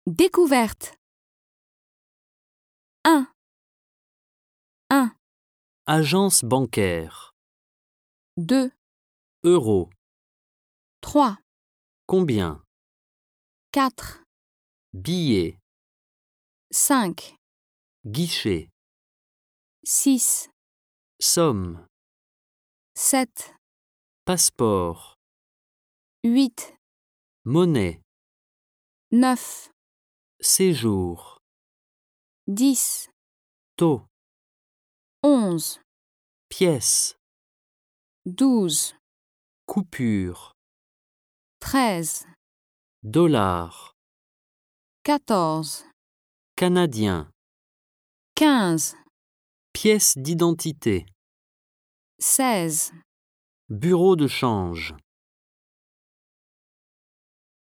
Découverte. 1. Agence bancaire. 2. Euro. 3. Combien? 4. Billets. 5. Guichet. 6. Somme. 7. Passeport. 8. Monnaie. 9. Séjour. 10. Taux. 11. Pièce. 12. Coupure. 13. Dollar. 14. Canadien. 15. Pièce d'identité. 16. Bureau de change.